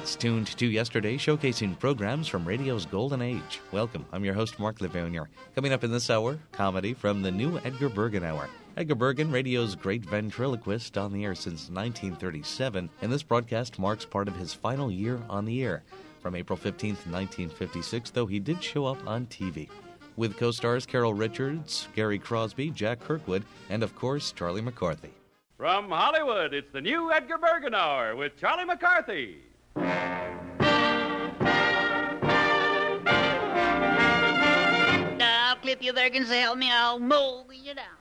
It's Tuned to Yesterday, showcasing programs from radio's golden age. Welcome. I'm your host, Mark Lavounier. Coming up in this hour, comedy from the new Edgar Bergen Hour. Edgar Bergen, radio's great ventriloquist, on the air since 1937, and this broadcast marks part of his final year on the air. From April 15th, 1956, though he did show up on TV. With co-stars Carol Richards, Gary Crosby, Jack Kirkwood, and of course, Charlie McCarthy. From Hollywood, it's the new Edgar Bergen Hour with Charlie McCarthy. I'll clip you, Bergen, so help me, I'll mow you down.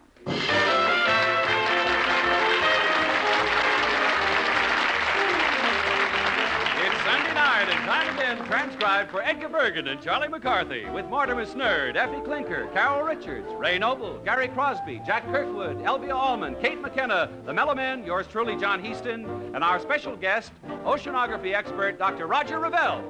Sunday night, and time again transcribed for Edgar Bergen and Charlie McCarthy with Mortimer Snerd, Effie Clinker, Carol Richards, Ray Noble, Gary Crosby, Jack Kirkwood, Elvia Allman, Kate McKenna, the Mellow Men, yours truly, John Heaston, and our special guest, oceanography expert, Dr. Roger Revelle.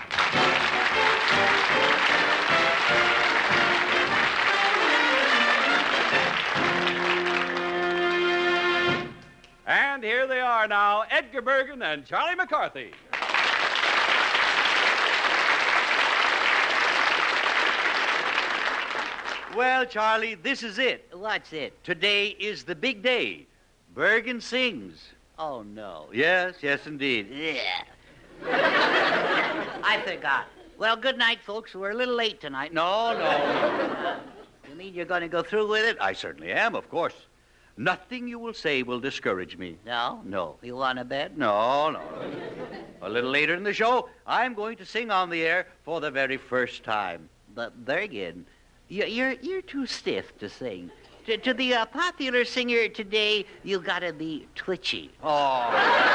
And here they are now, Edgar Bergen and Charlie McCarthy. Well, Charlie, this is it. What's it? Today is the big day. Bergen sings. Oh, no. Yes, indeed. Yeah. I forgot. Well, good night, folks. We're a little late tonight. No. You mean you're going to go through with it? I certainly am, of course. Nothing you will say will discourage me. No? You want a bed? No. A little later in the show, I'm going to sing on the air for the very first time. But, Bergen, you're too stiff to sing. To the popular singer today, you gotta be twitchy. Oh.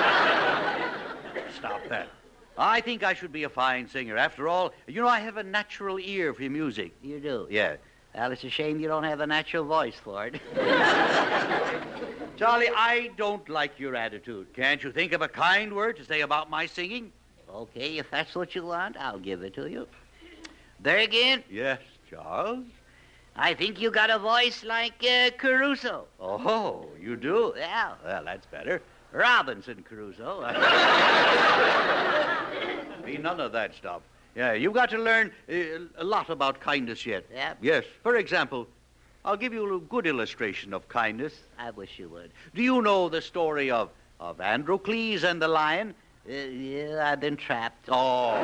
Stop that. I think I should be a fine singer. After all, I have a natural ear for music. You do? Yeah. Well, it's a shame you don't have a natural voice for it. Charlie, I don't like your attitude. Can't you think of a kind word to say about my singing? Okay, if that's what you want, I'll give it to you. There again. Yes, Charles? I think you got a voice like Caruso. Oh, you do? Yeah. Well, that's better. Robinson Crusoe. Be none of that stuff. Yeah, you've got to learn a lot about kindness yet. Yeah? Yes. For example, I'll give you a good illustration of kindness. I wish you would. Do you know the story of Androcles and the lion? Yeah, I've been trapped. Oh.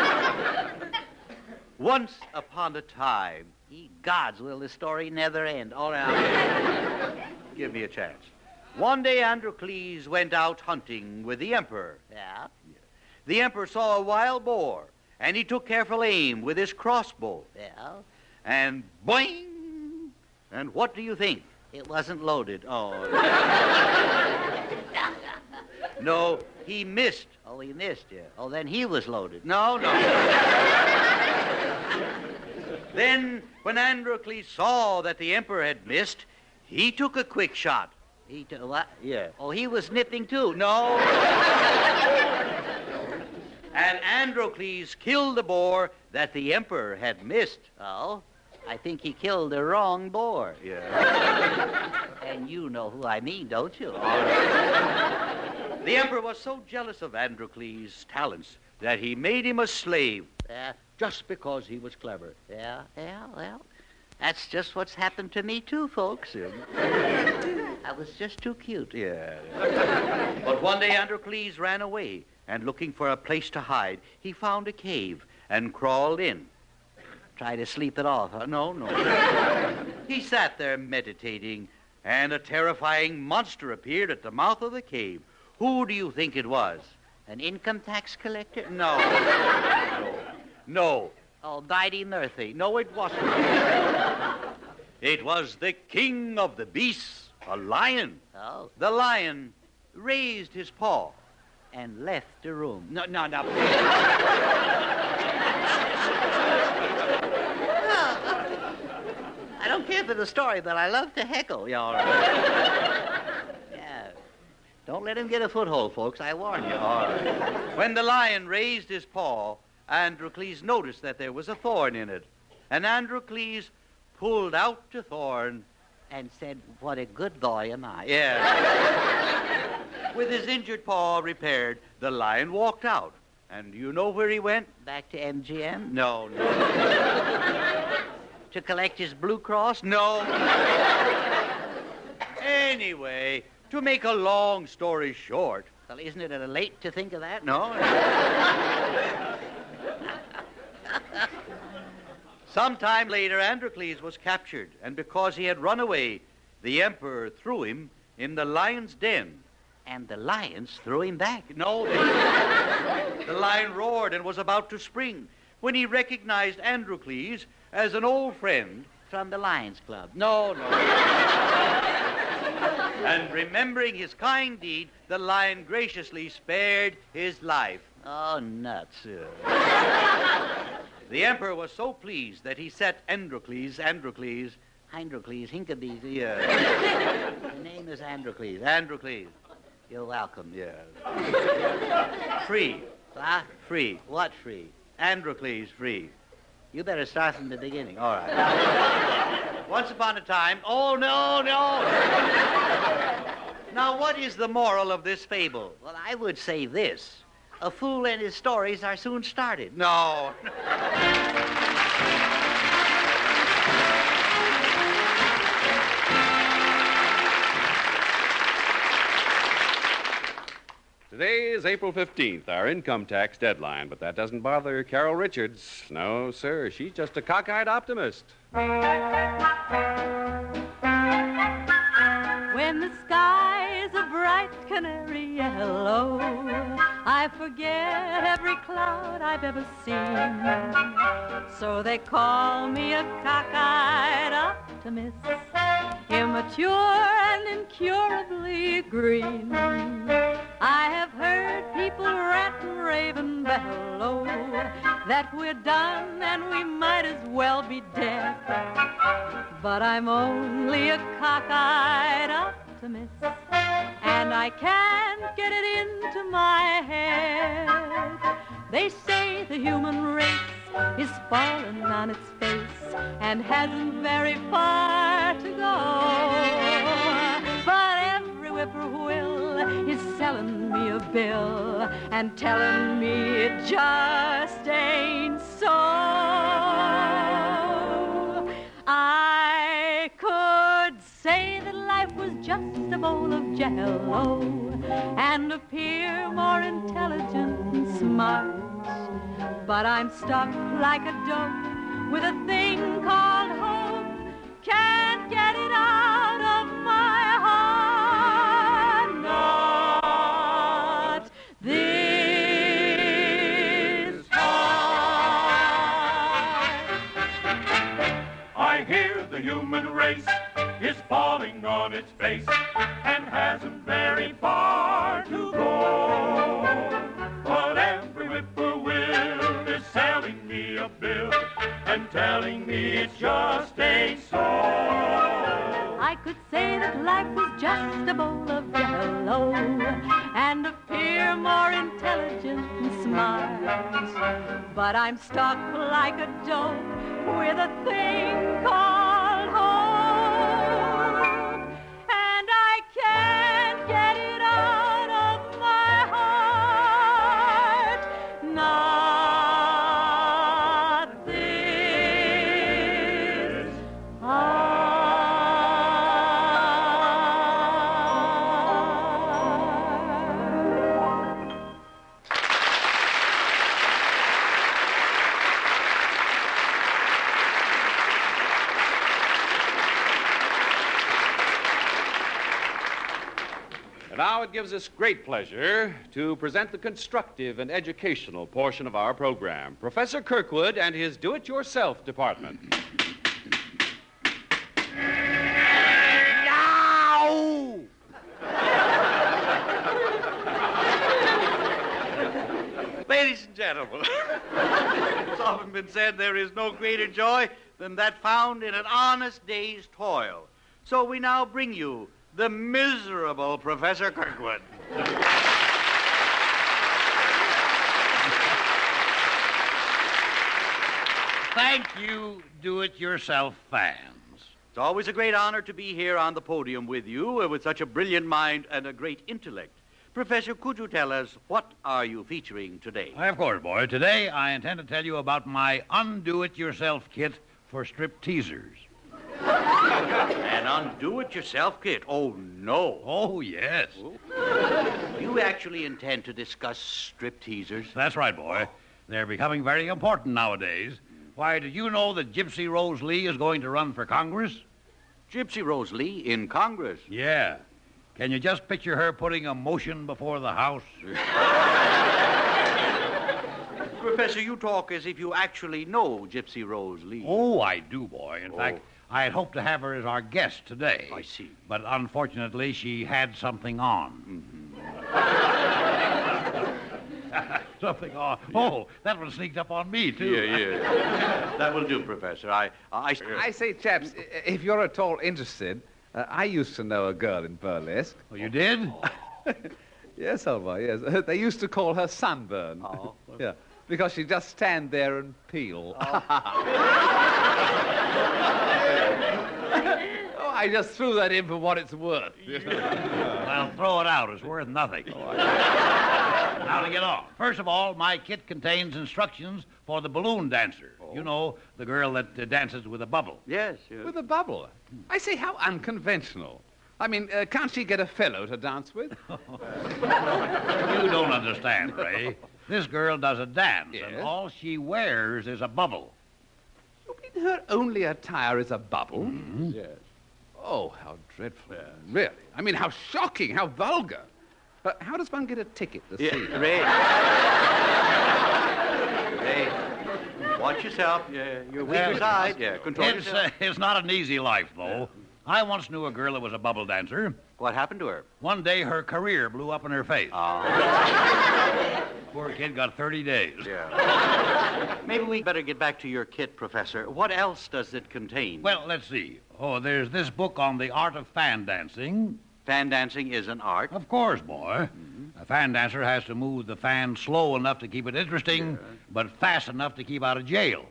Once upon a time. God's will, the story never end. All right. Give me a chance. One day Androcles went out hunting with the emperor. Yeah? The emperor saw a wild boar, and he took careful aim with his crossbow. Yeah? And boing! And what do you think? It wasn't loaded. Oh. No, he missed. Oh, he missed, yeah. Oh, then he was loaded. No. Then, when Androcles saw that the emperor had missed, he took a quick shot. He took what? Yeah. Oh, he was nipping too. No. And Androcles killed the boar that the emperor had missed. Oh? I think he killed the wrong boar. Yeah. And you know who I mean, don't you? The emperor was so jealous of Androcles' talents that he made him a slave. Just because he was clever. Yeah, well, that's just what's happened to me too, folks. I was just too cute. Yeah. But one day Androcles ran away, and looking for a place to hide, he found a cave and crawled in. Try to sleep it off, huh? No. He sat there meditating, and a terrifying monster appeared at the mouth of the cave. Who do you think it was? An income tax collector? No. Oh, Bidey Murphy. No, it wasn't. It was the king of the beasts, a lion. Oh. The lion raised his paw. And left the room. No. I don't care for the story, but I love to heckle. Yeah, all right. Yeah. Don't let him get a foothold, folks. I warn you. All right. When the lion raised his paw, Androcles noticed that there was a thorn in it. And Androcles pulled out the thorn. And said, what a good boy am I. Yeah. With his injured paw repaired, the lion walked out. And you know where he went? Back to MGM? No. To collect his Blue Cross? No. Anyway, to make a long story short. Well, isn't it late to think of that? No. Sometime later, Androcles was captured, and because he had run away, the emperor threw him in the lion's den. And the lions threw him back. No, the lion roared and was about to spring when he recognized Androcles as an old friend. From the Lions Club. No. And remembering his kind deed, the lion graciously spared his life. Oh, nuts. The emperor was so pleased that he set Hindocles, Hinkabees. yeah. The name is Androcles. Androcles, You're welcome. yeah. Free. Huh? Free. What free? Androcles, free. You better start from the beginning. All right. Once upon a time, oh, no. Now, what is the moral of this fable? Well, I would say this. A fool and his stories are soon started. No. Today is April 15th, our income tax deadline, but that doesn't bother Carol Richards. No, sir, she's just a cockeyed optimist. When the sky is a bright canary yellow, I forget every cloud I've ever seen. So they call me a cockeyed optimist, immature and incurably green. I have heard people rant and rave and bellow that we're done and we might as well be dead. But I'm only a cockeyed optimist, and I can't get it into my head. They say the human race is falling on its face and hasn't very far to go. But every whippoorwill is selling me a bill and telling me it just ain't so. I could say that life was just a bowl of jello and appear more intelligent and smart. But I'm stuck like a dope with a thing called hope. Can't get it out of my heart. Not this heart. I hear the human race is falling on its face and hasn't very far to go. But every whippoorwill is selling me a bill and telling me it just ain't so. I could say that life was just a bowl of jello and appear more intelligent and smart. But I'm stuck like a dope with a thing called hope, and I can't get it out of my heart. Not this heart. And now it gives us great pleasure to present the constructive and educational portion of our program, Professor Kirkwood and his do-it-yourself department. Now! Ladies and gentlemen, it's often been said there is no greater joy than that found in an honest day's toil. So we now bring you the miserable Professor Kirkwood. Thank you, do-it-yourself fans. It's always a great honor to be here on the podium with you with such a brilliant mind and a great intellect. Professor, could you tell us what are you featuring today? Of course, boy. Today, I intend to tell you about my undo-it-yourself kit for strip teasers. An undo-it-yourself kit? Oh, no. Oh, yes. You actually intend to discuss strip teasers? That's right, boy. They're becoming very important nowadays. Why, did you know that Gypsy Rose Lee is going to run for Congress? Gypsy Rose Lee in Congress? Yeah. Can you just picture her putting a motion before the House? Professor, you talk as if you actually know Gypsy Rose Lee. Oh, I do, boy. In fact, I had hoped to have her as our guest today. I see. But unfortunately, she had something on. Something on. Oh, that one sneaked up on me, too. Yeah. That will do, Professor. I say, chaps, if you're at all interested, I used to know a girl in burlesque. Oh, you did? Yes, old boy, yes. They used to call her Sunburn. Oh. Yeah, because she'd just stand there and peel. Oh, I just threw that in for what it's worth. Well, throw it out. It's worth nothing. Now to get on. First of all, my kit contains instructions for the balloon dancer. You know, the girl that dances with a bubble. Yes. With a bubble? I say, how unconventional. I mean, can't she get a fellow to dance with? You don't understand, Ray. This girl does a dance, Yes? and all she wears is a bubble. You mean her only attire is a bubble? Mm-hmm. Yes. Oh, how dreadful. Really? I mean, how shocking, how vulgar. How does one get a ticket to see her? Ray. Ray, watch yourself. You're weaker side. Yeah, control yourself. It's not an easy life, though. I once knew a girl that was a bubble dancer. What happened to her? One day, her career blew up in her face. Ah. Poor kid got 30 days. Yeah. Maybe we better get back to your kit, Professor. What else does it contain? Well, let's see. Oh, there's this book on the art of fan dancing. Fan dancing is an art. Of course, boy. A fan dancer has to move the fan slow enough to keep it interesting, but fast enough to keep out of jail.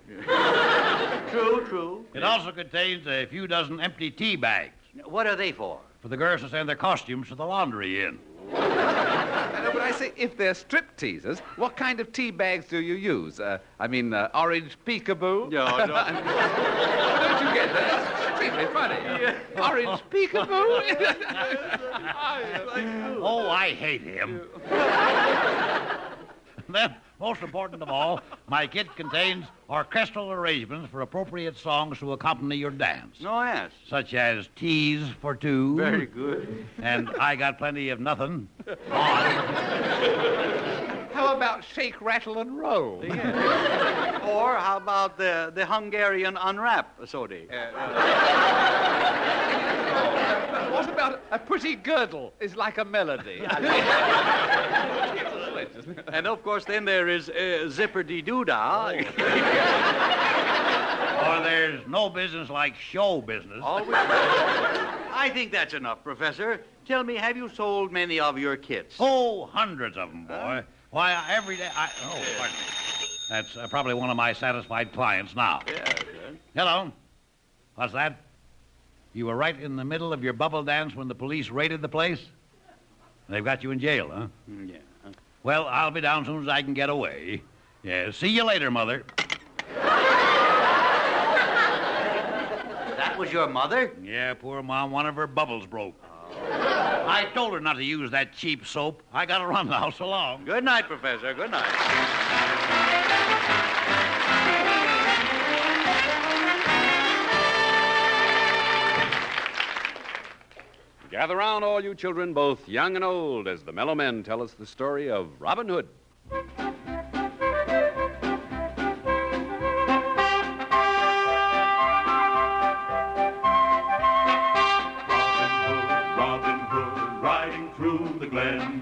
True. It also contains a few dozen empty tea bags What are they for? for the girls to send their costumes to the laundry in. But I say, if they're strip teasers, what kind of tea bags do you use? Orange peekaboo? No. Don't you get that? That's extremely funny. Orange peekaboo? Oh, I hate him. Then, most important of all, my kit contains orchestral arrangements for appropriate songs to accompany your dance, No, yes. such as Tease for Two. Very good. And I Got Plenty of Nothing. How about shake, rattle, and roll? Or how about the Hungarian unwrap, Sodi? What about a pretty girdle is like a melody? And of course, then there is zipper-dee-doo-dah. Or there's no business like show business. Always. I think that's enough, Professor. Tell me, have you sold many of your kits? Oh, hundreds of them, boy. Why, every day Oh, pardon me. That's probably one of my satisfied clients now. Yeah, good. Hello. What's that? You were right in the middle of your bubble dance when the police raided the place? They've got you in jail, huh? Yeah. Well, I'll be down as soon as I can get away. Yeah, see you later, Mother. That was your mother? Yeah, poor Mom, one of her bubbles broke. I told her not to use that cheap soap. I gotta run now. So long. Good night, Professor. Good night. Gather round, all you children, both young and old, as the Mellow Men tell us the story of Robin Hood. Robin Hood, riding through the glen.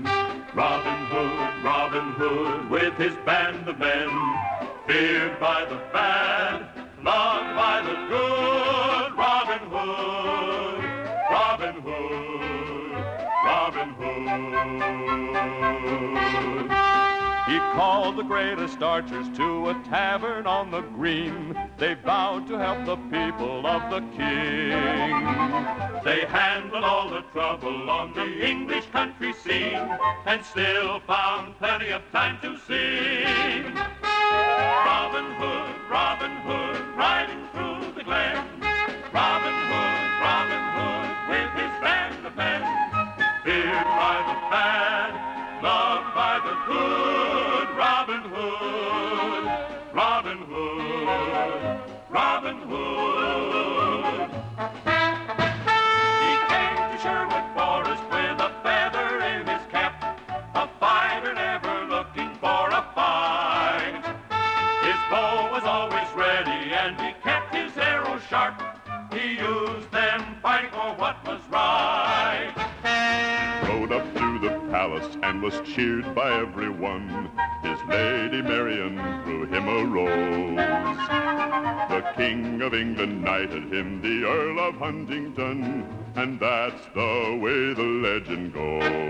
Robin Hood, with his band of men. Feared by the bad, loved by the good. Robin Hood, Robin Hood, Robin Hood. He He called the greatest archers to a tavern on the green. They vowed to help the people of the king. They handled all the trouble on the English country scene and still found plenty of time to sing. Robin Hood, riding through the glen. Robin Hood, with his band of men. Feared by the bad, loved by the good. Robin Hood, Robin Hood, Robin Hood. He came to Sherwood Forest with a feather in his cap, a fighter never looking for a fight. His bow was always ready and he kept his arrows sharp. He used them fighting for what was right. Rode up to the palace and was cheered by everyone. His Lady Marian threw him a rose. The King of England knighted him, the Earl of Huntingdon, and that's the way the legend goes.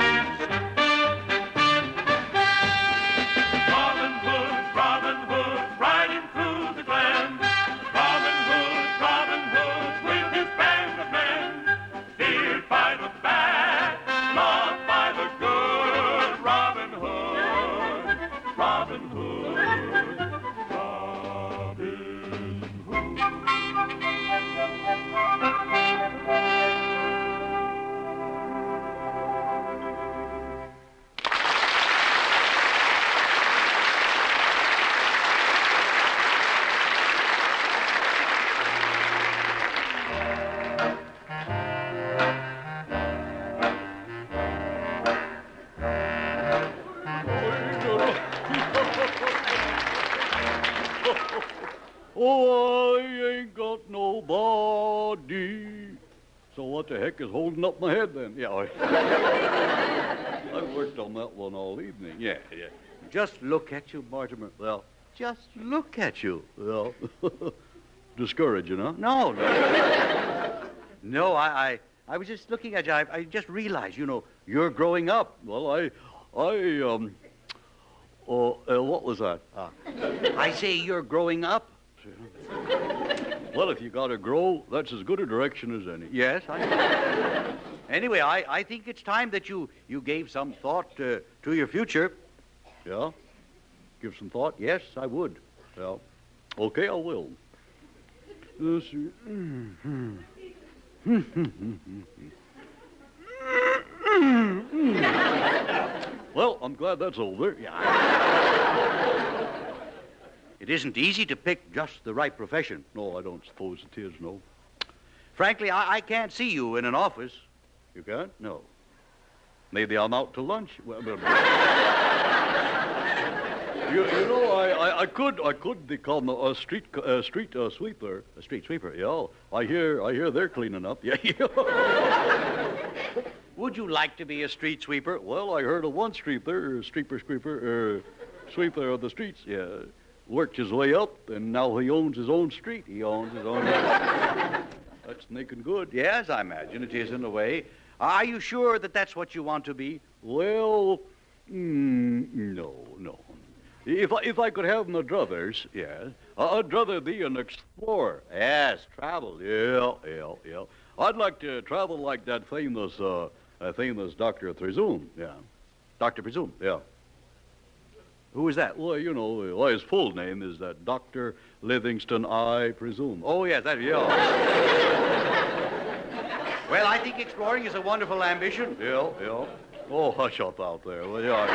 Robin Hood, riding through the glen. Robin Hood, with his band of men. Feared by the bad, loved by the good. Robin Hood, Robin Hood, Robin Oh, I ain't got nobody. So what the heck is holding up my head then? Yeah, I worked on that one all evening. Yeah. Just look at you, Mortimer. Well, just look at you. Well, discouraging, huh? No. No, I was just looking at you. I just realized, you're growing up. Well, what was that? I say you're growing up. Well, if you got to grow, that's as good a direction as any. Yes, Anyway, I think it's time that you gave some thought to your future. Yeah? Give some thought? Yes, I would. Well, okay, I will. Well, I'm glad that's over. Yeah. It isn't easy to pick just the right profession. No, I don't suppose it is, no. Frankly, I can't see you in an office. You can't? No. Maybe I'm out to lunch. Well, I could become a street sweeper. A street sweeper, yeah. I hear they're cleaning up. Yeah. Would you like to be a street sweeper? Well, I heard of one sweeper of the streets. Yeah. Worked his way up, and now he owns his own street. He owns his own. That's making good. Yes, I imagine it is in a way. Are you sure that that's what you want to be? Well, no. If I could have my druthers, yeah, I'd rather be an explorer. Yes, travel. Yeah. I'd like to travel like that famous Dr. Presume. Yeah. Dr. Presume? Yeah. Who is that? Well, his full name is that Dr. Livingston I Presume. Oh, yes, yeah. Well, I think exploring is a wonderful ambition. Yeah. Oh, hush up out there. Well, yeah.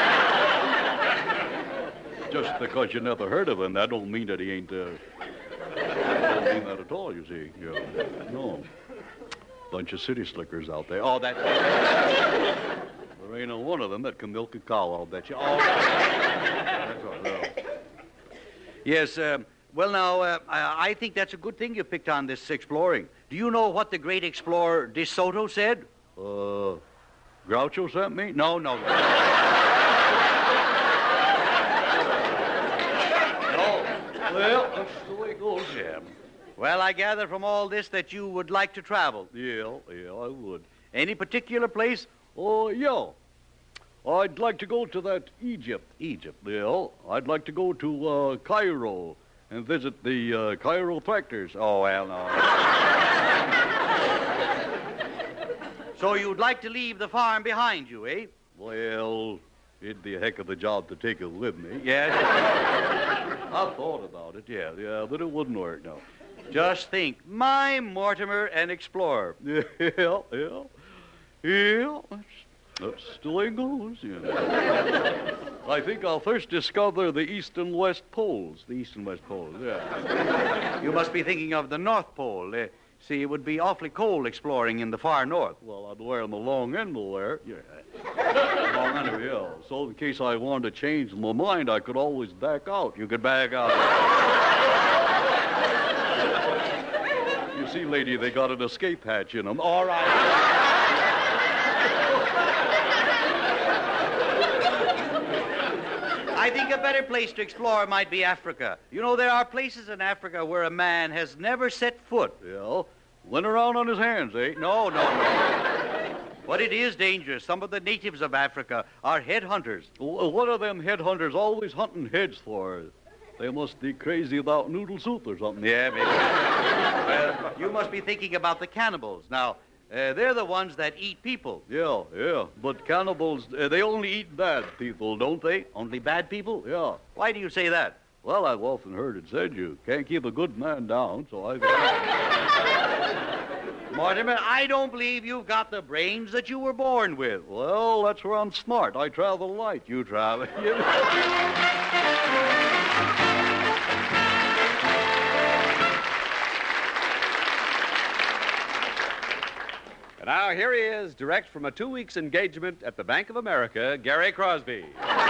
Just because you never heard of him, that don't mean that he ain't, don't mean that at all, you see. Yeah. No. Bunch of city slickers out there. Oh, that... There ain't one of them that can milk a cow, I'll bet you. Oh, that's all right. Yes, well, now, I think that's a good thing you picked on this exploring. Do you know what the great explorer De Soto said? Groucho sent me? No. Well, that's the way it goes. Yeah. Well, I gather from all this that you would like to travel. Yeah, I would. Any particular place? Oh, yeah. I'd like to go to that Egypt. Egypt. Yeah, I'd like to go to Cairo and visit the chiropractors. Oh, well, no. So you'd like to leave the farm behind you, eh? Well, it'd be a heck of a job to take it with me. Yes. I've thought about it, yeah, but it wouldn't work, no. Just think, my Mortimer, an explorer. Yeah. That's the way it goes, yeah. I think I'll first discover the east and west poles. The east and west poles, yeah. You must be thinking of the North Pole. See, it would be awfully cold exploring in the far north. Well, I'd wear on the long end there. Yeah. Long end, yeah. So in case I wanted to change my mind, I could always back out. You could back out. You see, lady, they got an escape hatch in them. All right. I think a better place to explore might be Africa. You know, there are places in Africa where a man has never set foot. Yeah, went around on his hands, eh? No. But it is dangerous. Some of the natives of Africa are headhunters. What are them headhunters always hunting heads for? They must be crazy about noodle soup or something. Yeah, maybe. Well, you must be thinking about the cannibals. Now, they're the ones that eat people. Yeah. But cannibals, they only eat bad people, don't they? Only bad people? Yeah. Why do you say that? Well, I've often heard it said you can't keep a good man down, so I've... Mortimer, I don't believe you've got the brains that you were born with. Well, that's where I'm smart. I travel light. You travel... And now here he is, direct from a 2 weeks engagement at the Bank of America, Gary Crosby.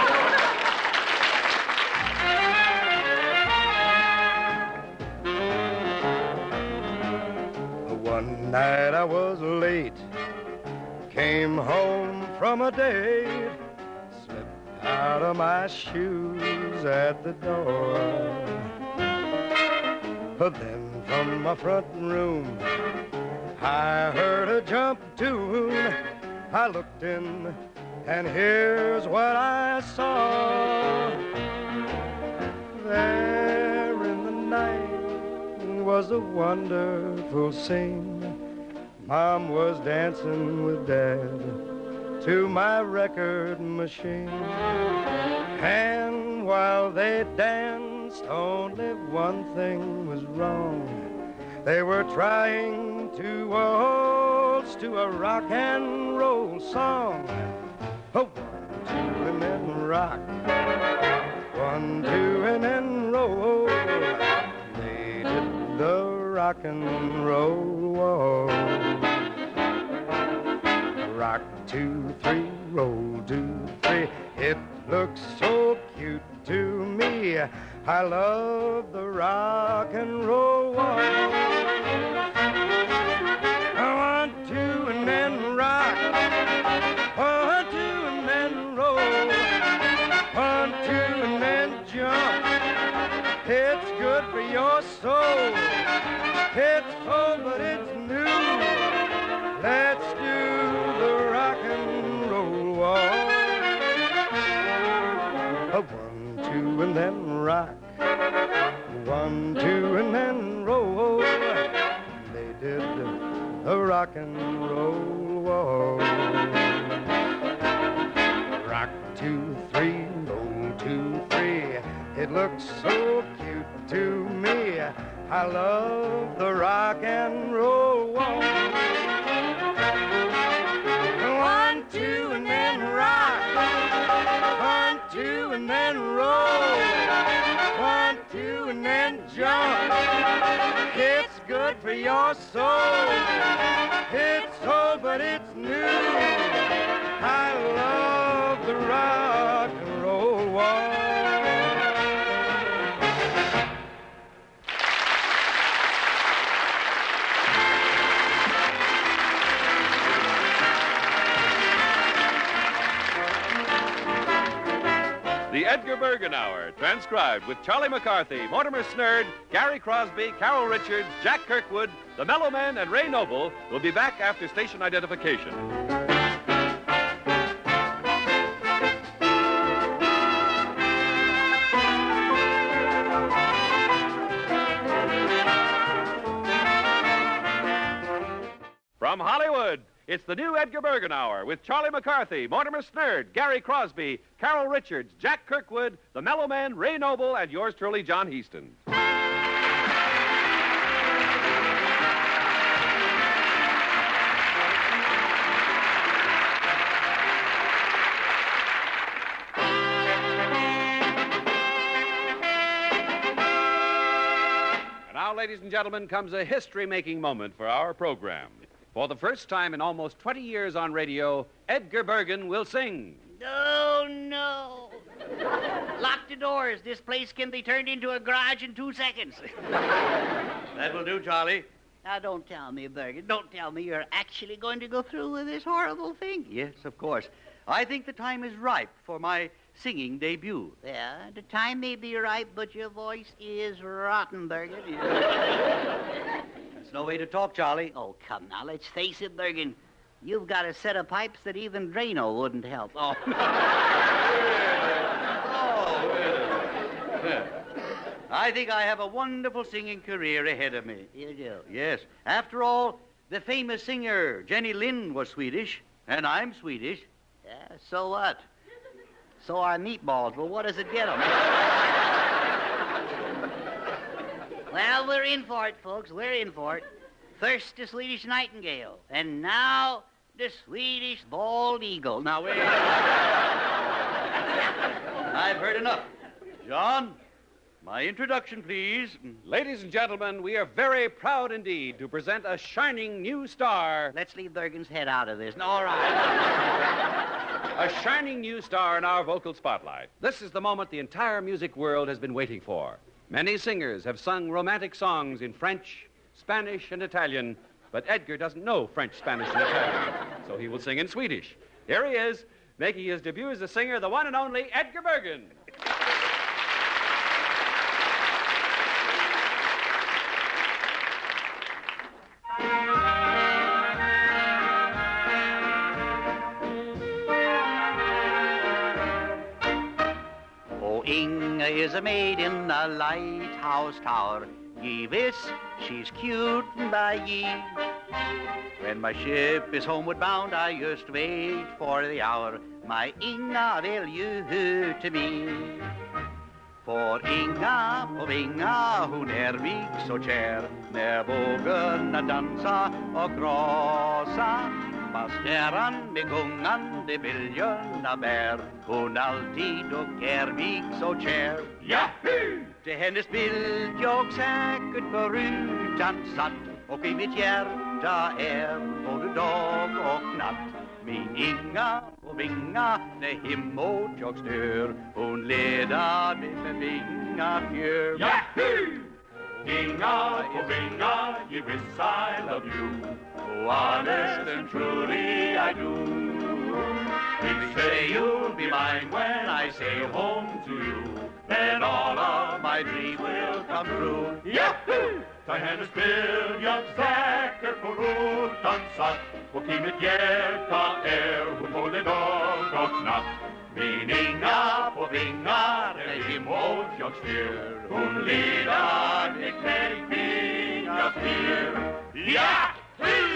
One night I was late, came home from a date, slipped out of my shoes at the door. Then from my front room I heard a jump tune. I looked in, and here's what I saw. There in the night was a wonderful scene. Mom was dancing with Dad to my record machine. And while they danced, only one thing was wrong. They were trying to waltz to a rock and roll song. 1, 2, and then rock. 1, 2, and then roll. They did the rock and roll waltz. Rock 2, 3, roll 2, 3. It looks so cute to me. I love the rock and roll waltz. 1, 2, and then rock. 1, 2, and then roll. 1, 2, and then jump. It's good for your soul. It's old, but it's new. Let's do the rock and roll waltz. 1, 2, and then rock. 1, 2, and then roll. They did the rock and roll waltz. Rock 2, 3, roll 2, 3. It looks so cute to me. I love the rock and roll waltz. 1, 2, and then rock. 1, 2, and then roll. 1, 2, and then jump. It's good for your soul. It's old, but it's new. I love the rock and roll waltz. The Edgar Bergen Hour, transcribed with Charlie McCarthy, Mortimer Snerd, Gary Crosby, Carol Richards, Jack Kirkwood, the Mellow Men, and Ray Noble will be back after station identification. It's the new Edgar Bergen Hour with Charlie McCarthy, Mortimer Snerd, Gary Crosby, Carol Richards, Jack Kirkwood, the Mellow Man, Ray Noble, and yours truly, John Heaston. Now, ladies and gentlemen, comes a history-making moment for our program. For the first time in almost 20 years on radio, Edgar Bergen will sing. Oh, no. Lock the doors. This place can be turned into a garage in 2 seconds. That will do, Charlie. Now, don't tell me, Bergen. Don't tell me you're actually going to go through with this horrible thing. Yes, of course. I think the time is ripe for my singing debut. Yeah, the time may be right, but your voice is rotten, Bergen. That's no way to talk, Charlie. Oh, come now, let's face it, Bergen. You've got a set of pipes that even Drano wouldn't help. Oh. I think I have a wonderful singing career ahead of me. You do? Yes. After all, the famous singer Jenny Lind was Swedish, and I'm Swedish. Yeah, so what? So are meatballs. Well, what does it get them? Well, we're in for it, folks. We're in for it. First, the Swedish nightingale. And now, the Swedish bald eagle. Now, wait. I've heard enough. John, my introduction, please. Ladies and gentlemen, we are very proud indeed to present a shining new star. Let's leave Bergen's head out of this. No, all right. A shining new star in our vocal spotlight. This is the moment the entire music world has been waiting for. Many singers have sung romantic songs in French, Spanish, and Italian, but Edgar doesn't know French, Spanish, and Italian, so he will sing in Swedish. Here he is, making his debut as a singer, the one and only Edgar Bergen. Inga is a maid in a lighthouse tower. Ye wis, she's cute by ye. When my ship is homeward bound, I just wait for the hour. My Inga will you to me. For Inga, hon vik så kär, när vågorna dansa och krossa. Maskäran med gungande biljorna bär, hon alltid och vik så kär. Yahoo! Till hennes bild jag säkert på rutan satt, och i mitt hjärta både dag och natt. Min Inga och vinga när hemåt jag stör, hon leder mig med vinga fjör. Yahoo! Inga och vinga, you wish I love you. Oh, honest and truly I do. If you say you'll be mine when I say home to you, then all of my dreams will come true. Yahoo! Ta hennes bild jag säkert på rutan satt, och i mitt hjärta hon både dag och natt. Min Inga på vingar när emot jag styr, hon leder mig med vingar styr. Yahoo!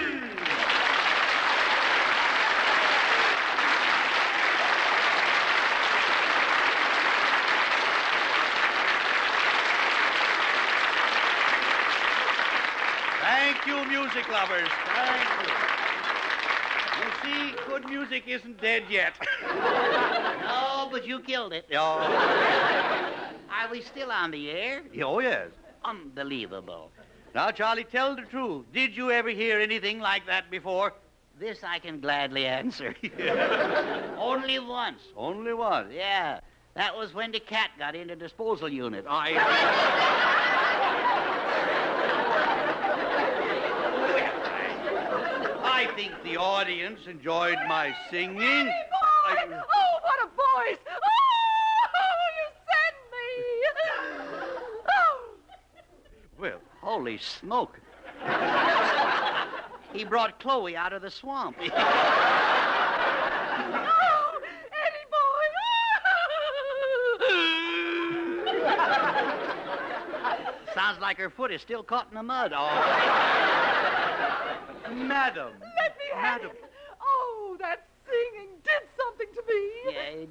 Thank you, music lovers. Thank you. You see, good music isn't dead yet. No, but you killed it. Oh. Are we still on the air? Oh, yes. Unbelievable. Now, Charlie, tell the truth. Did you ever hear anything like that before? This I can gladly answer. Only once. Only once? Yeah. That was when the cat got in the disposal unit. I think the audience enjoyed my singing. Eddie boy! Oh, what a voice! Oh, you sent me! Oh. Well, holy smoke. He brought Chloe out of the swamp. Oh, Eddie boy! Sounds like her foot is still caught in the mud. Oh. Madam. Let me have it.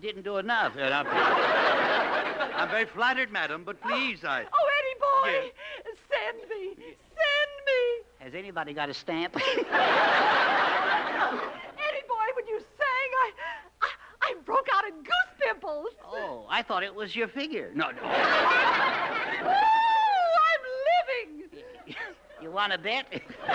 didn't do enough. I'm very flattered, madam, but please, Oh, Eddie boy, send me. Send me. Has anybody got a stamp? Eddie boy, when you sang, I broke out in goose pimples. Oh, I thought it was your figure. No. Oh, I'm living. You want to bet?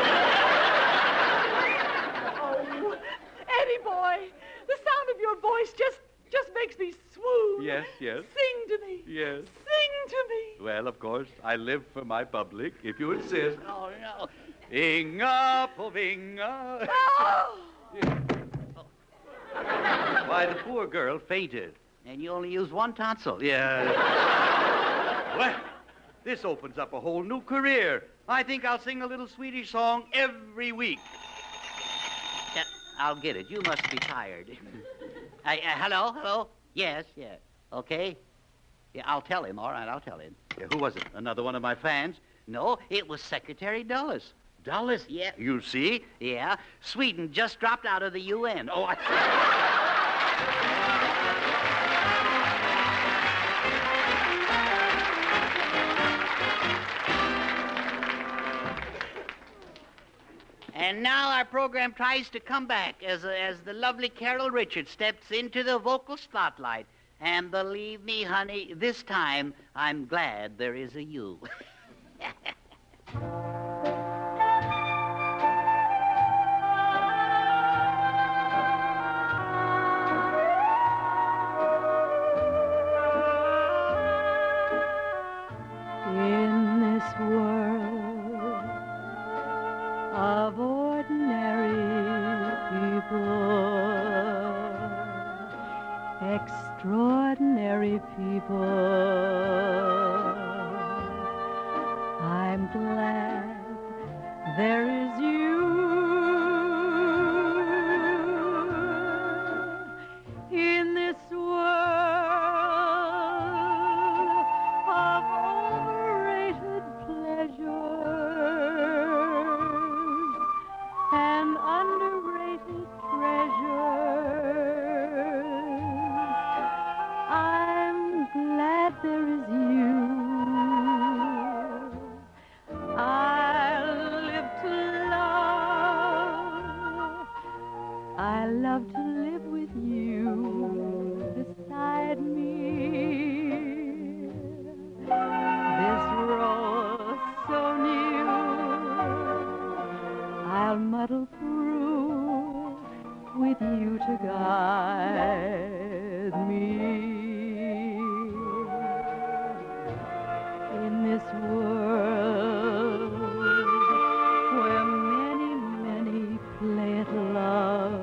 Oh, Eddie boy, the sound of your voice just makes me swoon. Yes. Sing to me. Yes. Sing to me. Well, of course, I live for my public, if you insist. Oh, no. Inga på vinga. Oh. Why, the poor girl fainted. And you only used one tonsil. Yeah. Well, this opens up a whole new career. I think I'll sing a little Swedish song every week. Yeah, I'll get it. You must be tired. Hello? Yes. Okay. Yeah, I'll tell him. All right, I'll tell him. Yeah, who was it? Another one of my fans? No, it was Secretary Dulles. Dulles? Yeah. You see? Yeah. Sweden just dropped out of the UN. Oh, And now our program tries to come back as the lovely Carol Richards steps into the vocal spotlight. And believe me, honey, this time I'm glad there is a you. In this world of ordinary people, extraordinary people, I'm glad there is you. In this world of overrated pleasures and underrated treasures, I'm glad there is you. I love to live with you beside me. This role so new, I'll muddle through with you to guide me. In this world where many, many play at love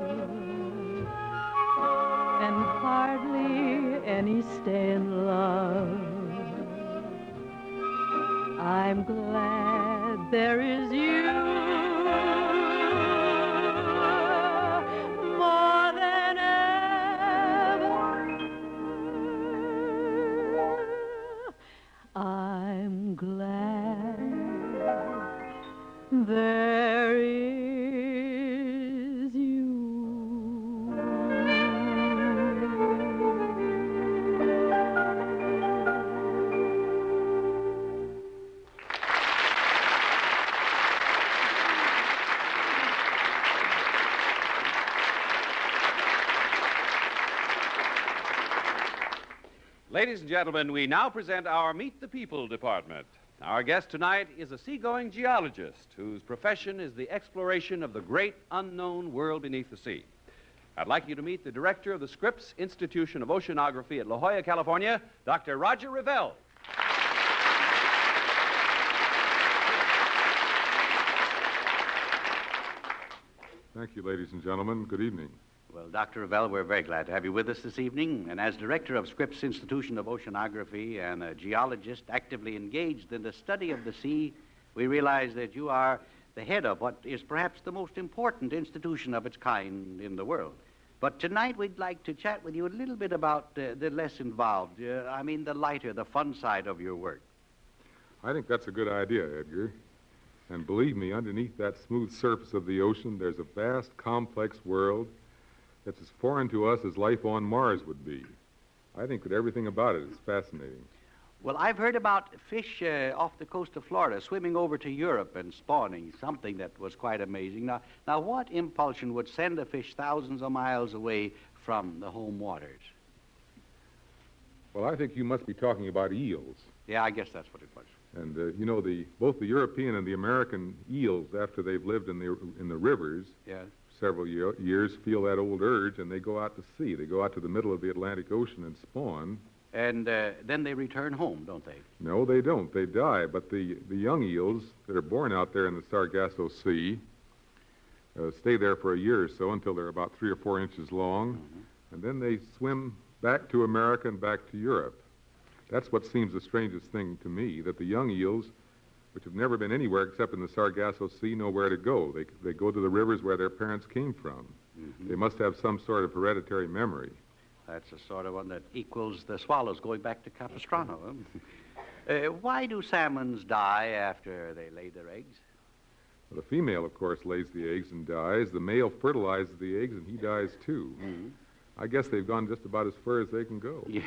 and hardly any stay in love, I'm glad there is you. More than ever, I'm glad there is you. Ladies and gentlemen, we now present our Meet the People department. Our guest tonight is a seagoing geologist whose profession is the exploration of the great unknown world beneath the sea. I'd like you to meet the director of the Scripps Institution of Oceanography at La Jolla, California, Dr. Roger Revelle. Thank you, ladies and gentlemen. Good evening. Well, Dr. Revelle, we're very glad to have you with us this evening. And as director of Scripps Institution of Oceanography and a geologist actively engaged in the study of the sea, we realize that you are the head of what is perhaps the most important institution of its kind in the world. But tonight we'd like to chat with you a little bit about the less involved, the lighter, the fun side of your work. I think that's a good idea, Edgar. And believe me, underneath that smooth surface of the ocean, there's a vast, complex world It's as foreign to us as life on Mars would be. I think that everything about it is fascinating. Well, I've heard about fish off the coast of Florida swimming over to Europe and spawning, something that was quite amazing. Now, what impulsion would send a fish thousands of miles away from the home waters? Well, I think you must be talking about eels. Yeah, I guess that's what it was. And, both the European and the American eels, after they've lived in the rivers several years, feel that old urge, and they go out to sea. They go out to the middle of the Atlantic Ocean and spawn. And then they return home, don't they? No, they don't. They die. But the young eels that are born out there in the Sargasso Sea stay there for a year or so until they're about 3 or 4 inches long, and then they swim back to America and back to Europe. That's what seems the strangest thing to me, that the young eels, which have never been anywhere except in the Sargasso Sea, know where to go. They go to the rivers where their parents came from. They must have some sort of hereditary memory. That's the sort of one that equals the swallows going back to Capistrano. Why do salmons die after they lay their eggs? Well, the female, of course, lays the eggs and dies. The male fertilizes the eggs, and he dies, too. I guess they've gone just about as far as they can go. Yeah.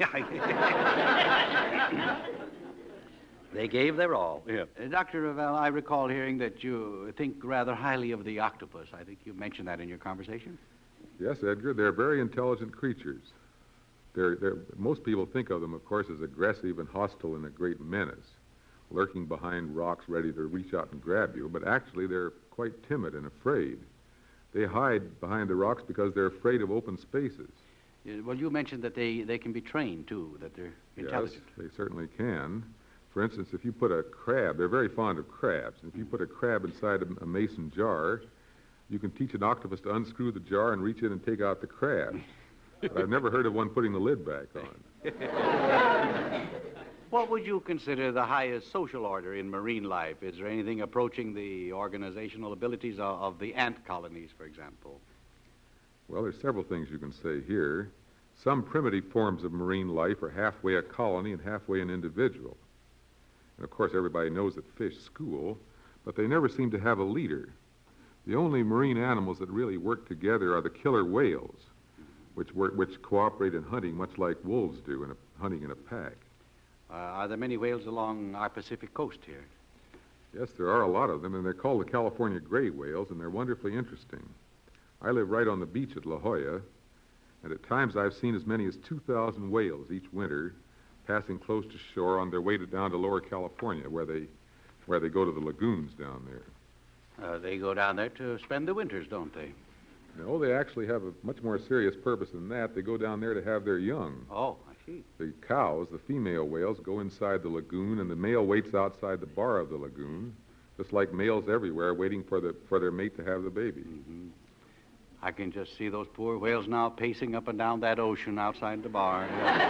They gave their all. Yeah. Dr. Ravel, I recall hearing that you think rather highly of the octopus. I think you mentioned that in your conversation. Yes, Edgar, they're very intelligent creatures. Most people think of them, of course, as aggressive and hostile and a great menace, lurking behind rocks ready to reach out and grab you, but actually they're quite timid and afraid. They hide behind the rocks because they're afraid of open spaces. Well, you mentioned that they can be trained, too, that they're intelligent. Yes, they certainly can. For instance, if you put a crab, they're very fond of crabs, and if you put a crab inside a mason jar, you can teach an octopus to unscrew the jar and reach in and take out the crab. But I've never heard of one putting the lid back on. What would you consider the highest social order in marine life? Is there anything approaching the organizational abilities of the ant colonies, for example? Well, there's several things you can say here. Some primitive forms of marine life are halfway a colony and halfway an individual. And, of course, everybody knows that fish school, but they never seem to have a leader. The only marine animals that really work together are the killer whales, which cooperate in hunting much like wolves do, hunting in a pack. Are there many whales along our Pacific coast here? Yes, there are a lot of them, and they're called the California gray whales, and they're wonderfully interesting. I live right on the beach at La Jolla, and at times I've seen as many as 2,000 whales each winter passing close to shore on their way down to Lower California, where they go to the lagoons down there. They go down there to spend the winters, don't they? No, they actually have a much more serious purpose than that. They go down there to have their young. Oh, I see. The cows, the female whales, go inside the lagoon, and the male waits outside the bar of the lagoon, just like males everywhere, waiting for their mate to have the baby. I can just see those poor whales now pacing up and down that ocean outside the bar.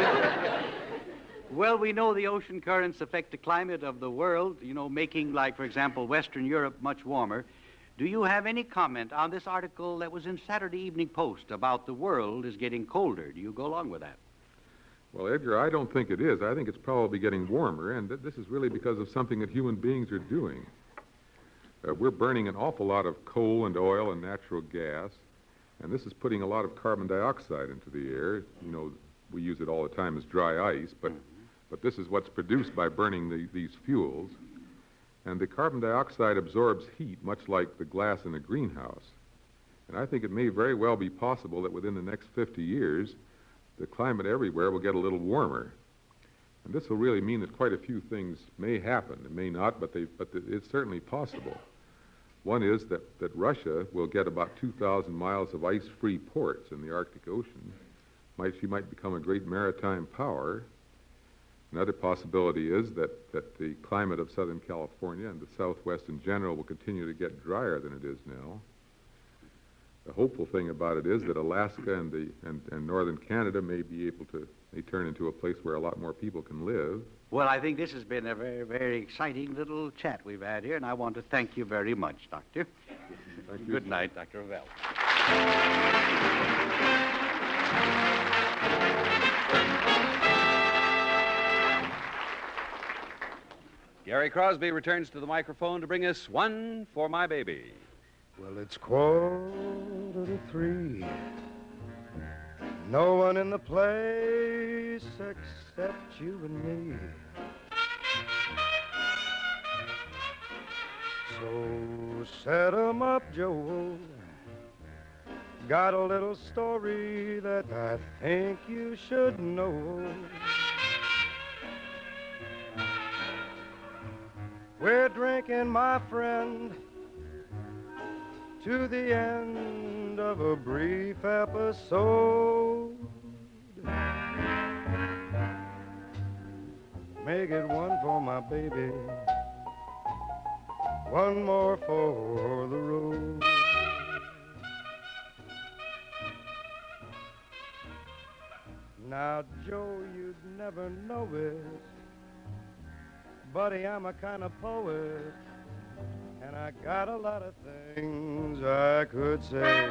Well, we know the ocean currents affect the climate of the world, making, like, for example, Western Europe much warmer. Do you have any comment on this article that was in Saturday Evening Post about the world is getting colder? Do you go along with that? Well, Edgar, I don't think it is. I think it's probably getting warmer, and this is really because of something that human beings are doing. We're burning an awful lot of coal and oil and natural gas, and this is putting a lot of carbon dioxide into the air. We use it all the time as dry ice, but this is what's produced by burning these fuels. And the carbon dioxide absorbs heat, much like the glass in a greenhouse. And I think it may very well be possible that within the next 50 years, the climate everywhere will get a little warmer. And this will really mean that quite a few things may happen. It may not, but it's certainly possible. One is that Russia will get about 2,000 miles of ice-free ports in the Arctic Ocean. She might become a great maritime power. Another possibility is that the climate of Southern California and the Southwest in general will continue to get drier than it is now. The hopeful thing about it is that Alaska and northern Canada may turn into a place where a lot more people can live. Well, I think this has been a very, very exciting little chat we've had here, and I want to thank you very much, Doctor. Thank you. Good night, Dr. Ravel. Gary Crosby returns to the microphone to bring us One for My Baby. Well, it's 2:45, No one in the place except you and me. So set 'em up, Joe. Got a little story that I think you should know. We're drinking, my friend, to the end of a brief episode. Make it one for my baby, one more for the road. Now, Joe, you'd never know it, buddy, I'm a kind of poet, and I got a lot of things I could say.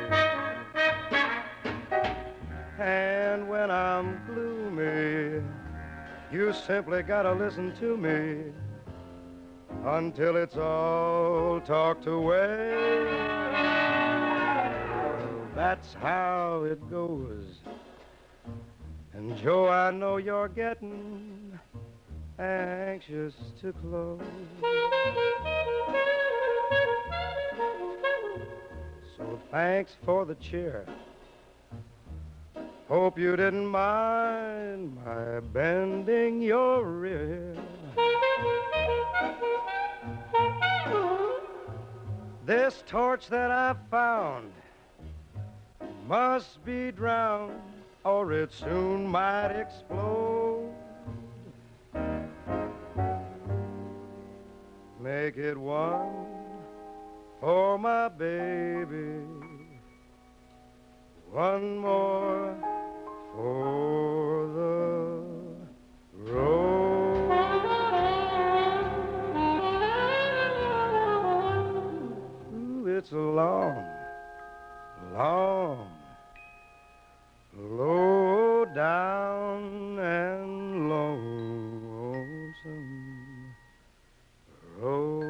And when I'm gloomy, you simply gotta listen to me until it's all talked away. Well, that's how it goes. And Joe, I know you're getting anxious to close. So thanks for the cheer. Hope you didn't mind my bending your ear. This torch that I found must be drowned, or it soon might explode. Make it one for my baby, one more for the road. Ooh, it's a long, long, low down and lonesome road.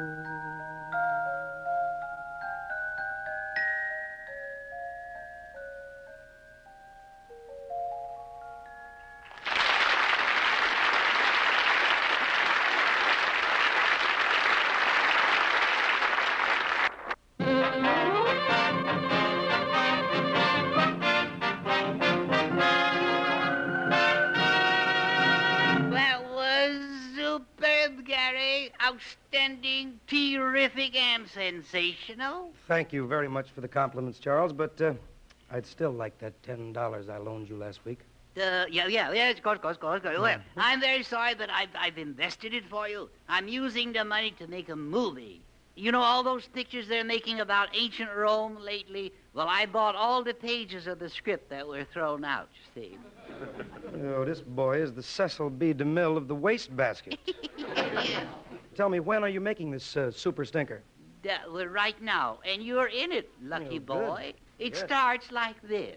Outstanding, terrific, and sensational. Thank you very much for the compliments, Charles, but I'd still like that $10 I loaned you last week. Yeah, of course. Well, I'm very sorry, but I've invested it for you. I'm using the money to make a movie. You know all those pictures they're making about ancient Rome lately? Well, I bought all the pages of the script that were thrown out, you see. Oh, this boy is the Cecil B. DeMille of the wastebasket. Tell me, when are you making this super stinker? Well, right now, and you're in it, lucky boy. Good. It starts like this.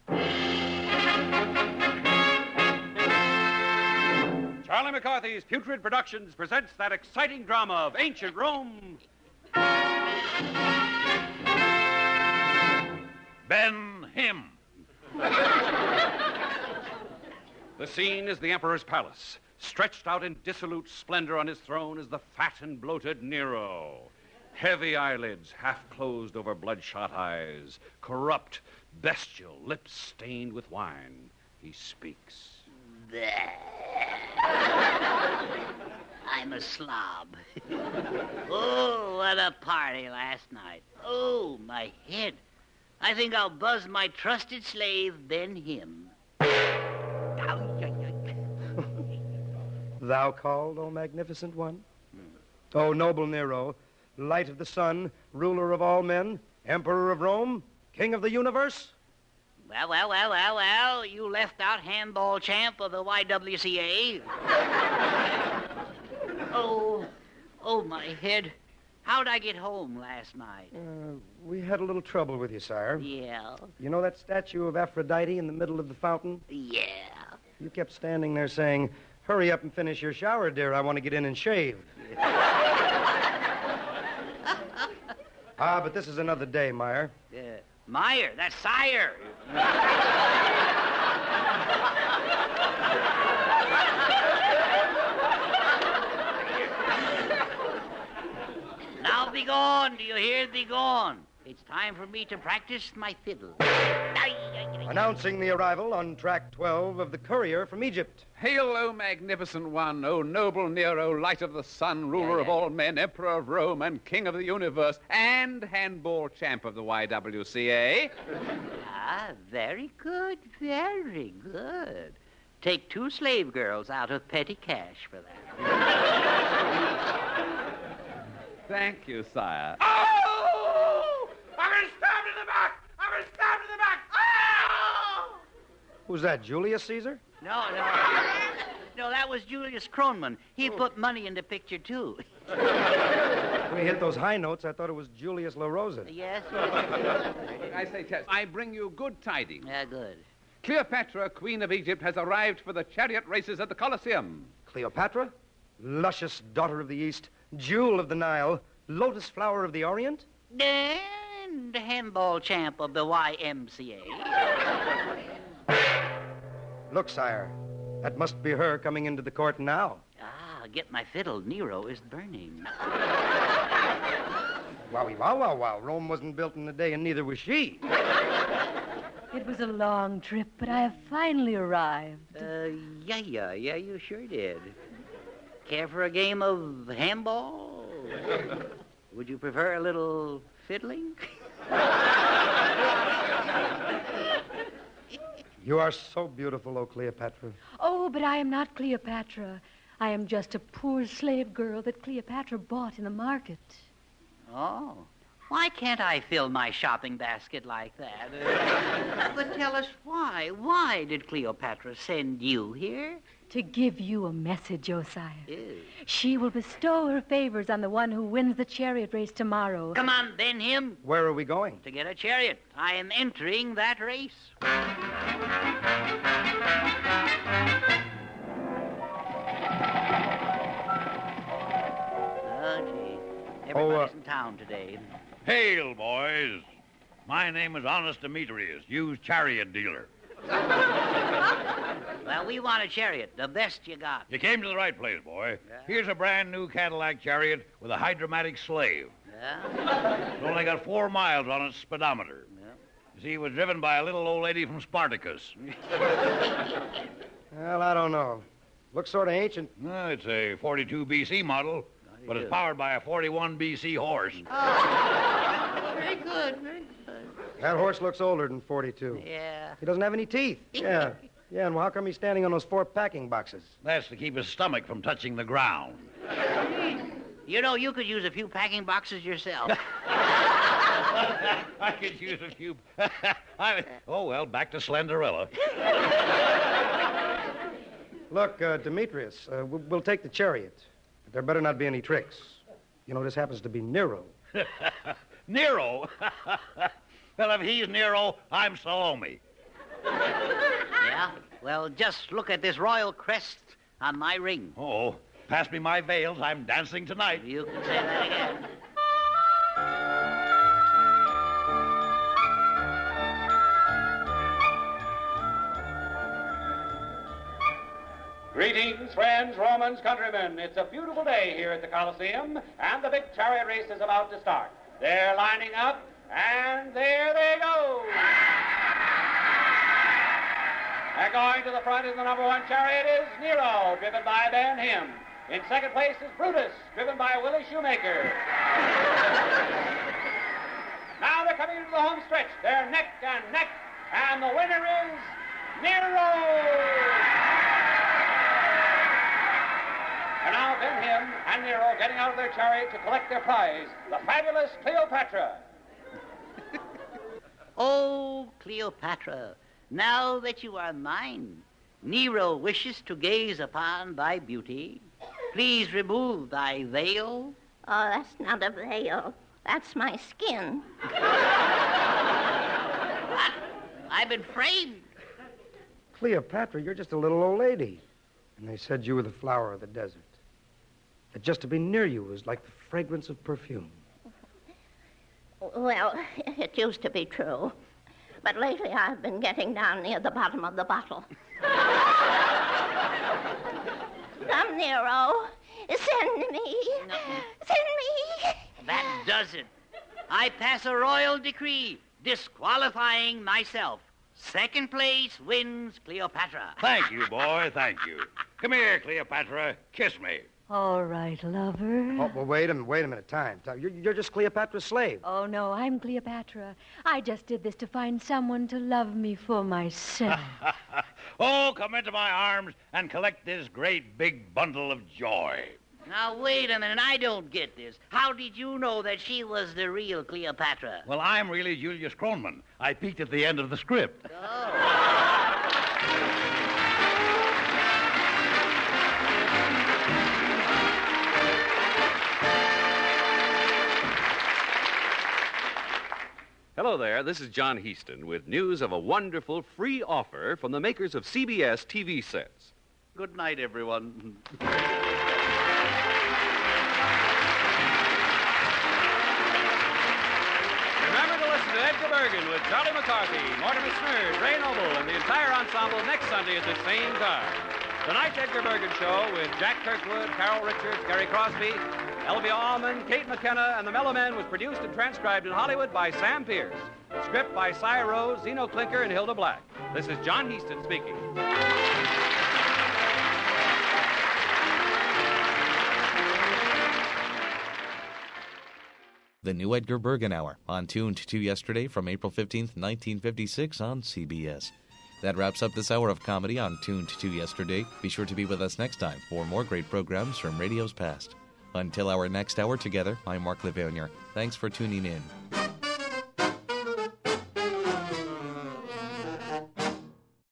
Charlie McCarthy's Putrid Productions presents that exciting drama of ancient Rome. Ben-Him. The scene is the Emperor's palace. Stretched out in dissolute splendor on his throne is the fat and bloated Nero. Heavy eyelids half closed over bloodshot eyes. Corrupt, bestial, lips stained with wine. He speaks. I'm a slob. Oh, what a party last night. Oh, my head. I think I'll buzz my trusted slave, Ben-Him. Thou called, O magnificent one? O noble Nero, light of the sun, ruler of all men, emperor of Rome, king of the universe? Well, you left out handball champ of the YWCA. Oh, my head. How'd I get home last night? We had a little trouble with you, sire. Yeah? You know that statue of Aphrodite in the middle of the fountain? Yeah. You kept standing there saying, "Hurry up and finish your shower, dear. I want to get in and shave." But this is another day, Meyer. Meyer, that's Sire. gone, do you hear? Be gone. It's time for me to practice my fiddle. Announcing the arrival on track 12 of the courier from Egypt. Hail, O magnificent one, O noble Nero, light of the sun, ruler of all men, emperor of Rome, and king of the universe, and handball champ of the YWCA. Ah, very good, very good. Take 2 slave girls out of petty cash for that. Thank you, sire. Oh! I've been stabbed in the back! I've been stabbed in the back! Oh! Who's that, Julius Caesar? No, that was Julius Kronman. He put money in the picture, too. When he hit those high notes, I thought it was Julius La Rosa. Yes. I say, Tess, I bring you good tidings. Yeah, good. Cleopatra, Queen of Egypt, has arrived for the chariot races at the Colosseum. Cleopatra? Luscious daughter of the East, jewel of the Nile, lotus flower of the Orient? And the handball champ of the YMCA. Look, sire, that must be her coming into the court now. Ah, get my fiddle. Nero is burning. Wowie, wow, wow, wow. Rome wasn't built in a day, and neither was she. It was a long trip, but I have finally arrived. Yeah, you sure did. Care for a game of handball? Would you prefer a little fiddling? You are so beautiful, O Cleopatra. Oh, but I am not Cleopatra. I am just a poor slave girl that Cleopatra bought in the market. Oh. Why can't I fill my shopping basket like that? But tell us why. Why did Cleopatra send you here? To give you a message, Josiah. Ew. She will bestow her favors on the one who wins the chariot race tomorrow. Come on, then, him. Where are we going? To get a chariot. I am entering that race. Oh, gee. Everybody's in town today. Hail, boys. My name is Honest Demetrius, used chariot dealer. Well, we want a chariot, the best you got. You came to the right place, boy. Yeah. Here's a brand new Cadillac chariot with a hydromatic slave. Yeah? It's only got 4 miles on its speedometer. Yeah. You see, it was driven by a little old lady from Spartacus. Well, I don't know. Looks sort of ancient. No, it's a 42 BC model, but it's powered by a 41 BC horse. Oh, very good, very good. That horse looks older than 42. Yeah. He doesn't have any teeth. Yeah, and how come he's standing on those 4 packing boxes? That's to keep his stomach from touching the ground. You know, you could use a few packing boxes yourself. I could use a few. Oh, well, back to Slenderella. Look, Demetrius, we'll take the chariot. But there better not be any tricks. You know, this happens to be Nero. Nero? Well, if he's Nero, I'm Salome. Yeah? Well, just look at this royal crest on my ring. Oh, pass me my veils. I'm dancing tonight. You can say that again. Greetings, friends, Romans, countrymen. It's a beautiful day here at the Colosseum, and the big chariot race is about to start. They're lining up, and there they go. And going to the front in the number 1 chariot is Nero, driven by Ben Him. In second place is Brutus, driven by Willie Shoemaker. Now they're coming into the home stretch. They're neck and neck, and the winner is Nero. And now Ben Him and Nero getting out of their chariot to collect their prize, the fabulous Cleopatra. Oh, Cleopatra, now that you are mine, Nero wishes to gaze upon thy beauty. Please remove thy veil. Oh, that's not a veil. That's my skin. What? I've been framed. Cleopatra, you're just a little old lady. And they said you were the flower of the desert. That just to be near you was like the fragrance of perfume. Well, it used to be true. But lately I've been getting down near the bottom of the bottle. Come, Nero. Send me. No. Send me. That does it. I pass a royal decree disqualifying myself. Second place wins Cleopatra. Thank you, boy, thank you. Come here, Cleopatra. Kiss me. All right, lover. Oh, well, wait a minute. Time. You're just Cleopatra's slave. Oh, no, I'm Cleopatra. I just did this to find someone to love me for myself. Oh, come into my arms and collect this great big bundle of joy. Now, wait a minute. I don't get this. How did you know that she was the real Cleopatra? Well, I'm really Julius Kronman. I peeked at the end of the script. Hello there, this is John Heaston with news of a wonderful free offer from the makers of CBS TV sets. Good night, everyone. Remember to listen to Edgar Bergen with Charlie McCarthy, Mortimer Snerd, Ray Noble, and the entire ensemble next Sunday at the same time. Tonight's Edgar Bergen Show with Jack Kirkwood, Carol Richards, Gary Crosby, Elvia Allman, Kate McKenna, and the Mellow Men was produced and transcribed in Hollywood by Sam Pierce. Script by Cy Rose, Zeno Klinker, and Hilda Black. This is John Heaston speaking. The New Edgar Bergen Hour, on Tuned to Yesterday from April 15th, 1956 on CBS. That wraps up this hour of comedy on Tuned to Yesterday. Be sure to be with us next time for more great programs from radio's past. Until our next hour together, I'm Mark Levanier. Thanks for tuning in.